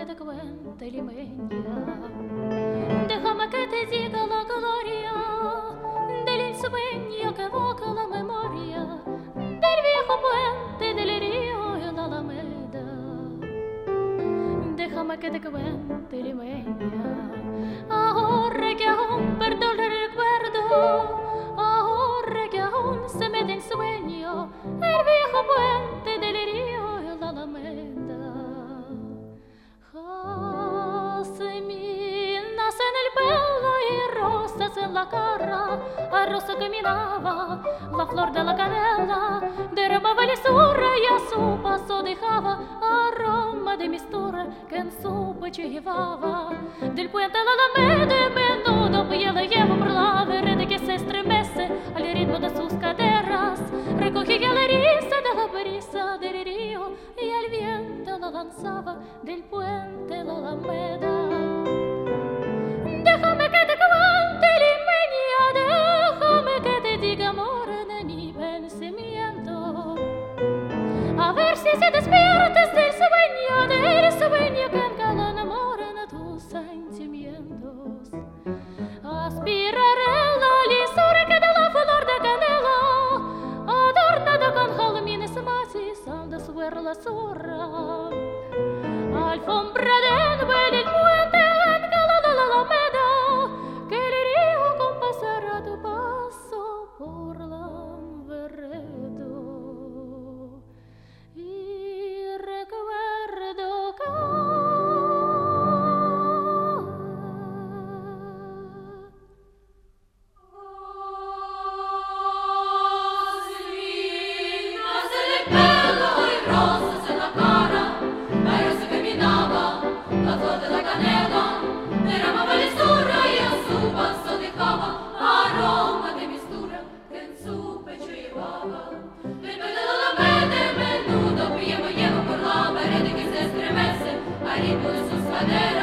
que te cuente limeña, déjame que te diga la gloria del ensueño que evoca la memoria del viejo puente del río y la alameda. Déjame que te cuente limeña, ahora que aún perdón el recuerdo, ahora que aún se me da en sueño el viejo puente del río y la alameda. Jazminas en el pelo y rosas en la cara, a rosa caminaba la flor de la canela, derramaba lisura y a su paso dejaba aroma de mistura que en su pecho llevaba. Del puente a la alameda menudo yo la llevo por la vereda que se estremece al ritmo de sus caderas. Recogía la risa de la brisa del río y el viento la lanzaba del puente a la alameda. Déjame que te cuente limeña, déjame que te diga amor de mi pensamiento, a ver si se despiertas del sueño que engalan amor en tus sentimientos. Aspiraré la lisura que de la flor de canela, adornada con jazmines macizas de suero la zorra, alfombra de duele el puente engalada la alameda, que el río compasará tu paso por la vereda. Y recuerdo que ritmo de sus caderas.